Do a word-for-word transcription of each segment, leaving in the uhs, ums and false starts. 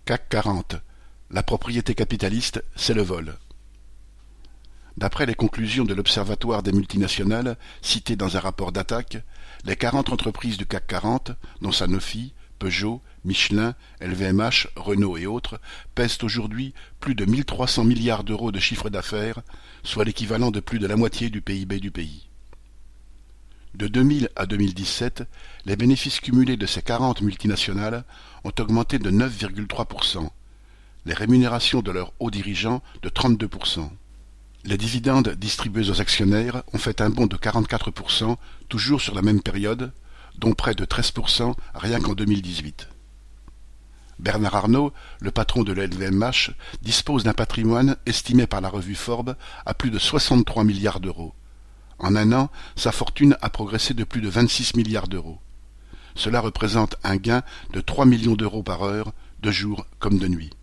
C A C quarante. La propriété capitaliste, c'est le vol. D'après les conclusions de l'Observatoire des multinationales, citées dans un rapport d'attaque, les quarante entreprises du C A C quarante, dont Sanofi, Peugeot, Michelin, L V M H, Renault et autres, pèsent aujourd'hui plus de mille trois cents milliards d'euros de chiffre d'affaires, soit l'équivalent de plus de la moitié du P I B du pays. De deux mille à deux mille dix-sept, les bénéfices cumulés de ces quarante multinationales ont augmenté de neuf virgule trois pour cent, les rémunérations de leurs hauts dirigeants de trente-deux pour cent. Les dividendes distribués aux actionnaires ont fait un bond de quarante-quatre pour cent, toujours sur la même période, dont près de treize pour cent rien qu'en deux mille dix-huit. Bernard Arnault, le patron de l'L V M H, dispose d'un patrimoine estimé par la revue Forbes à plus de soixante-trois milliards d'euros. En un an, sa fortune a progressé de plus de vingt-six milliards d'euros. Cela représente un gain de trois millions d'euros par heure, de jour comme de nuit.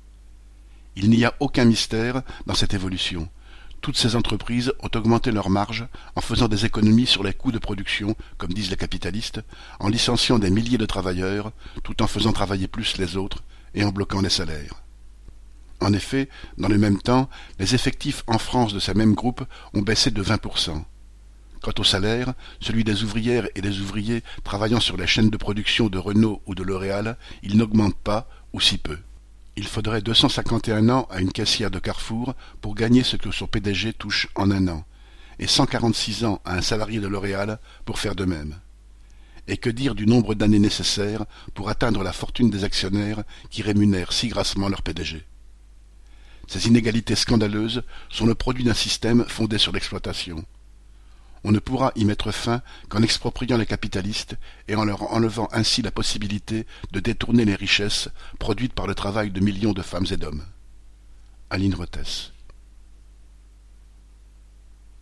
Il n'y a aucun mystère dans cette évolution. Toutes ces entreprises ont augmenté leurs marges en faisant des économies sur les coûts de production, comme disent les capitalistes, en licenciant des milliers de travailleurs, tout en faisant travailler plus les autres et en bloquant les salaires. En effet, dans le même temps, les effectifs en France de ces mêmes groupes ont baissé de vingt pour cent. Quant au salaire, celui des ouvrières et des ouvriers travaillant sur les chaînes de production de Renault ou de L'Oréal, il n'augmente pas, ou si peu. Il faudrait deux cent cinquante et un ans à une caissière de Carrefour pour gagner ce que son P D G touche en un an, et cent quarante-six ans à un salarié de L'Oréal pour faire de même. Et que dire du nombre d'années nécessaires pour atteindre la fortune des actionnaires qui rémunèrent si grassement leur P D G? Ces inégalités scandaleuses sont le produit d'un système fondé sur l'exploitation. On ne pourra y mettre fin qu'en expropriant les capitalistes et en leur enlevant ainsi la possibilité de détourner les richesses produites par le travail de millions de femmes et d'hommes. Aline Rethès.